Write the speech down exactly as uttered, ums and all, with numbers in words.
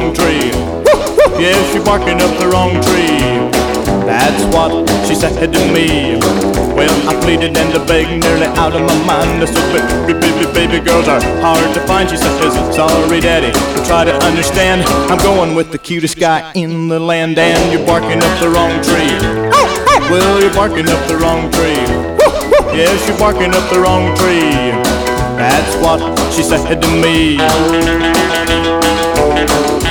wrong tree. Yes, you're barking up the wrong tree. That's what she said to me. Well, I pleaded and I begged, nearly out of my mind. I said, baby, baby, baby girls are hard to find. She says, sorry, daddy, try to understand. I'm going with the cutest guy in the land, and you're barking up the wrong tree. Well, you're barking up the wrong tree. Yes, you're barking up the wrong tree. That's what she said to me.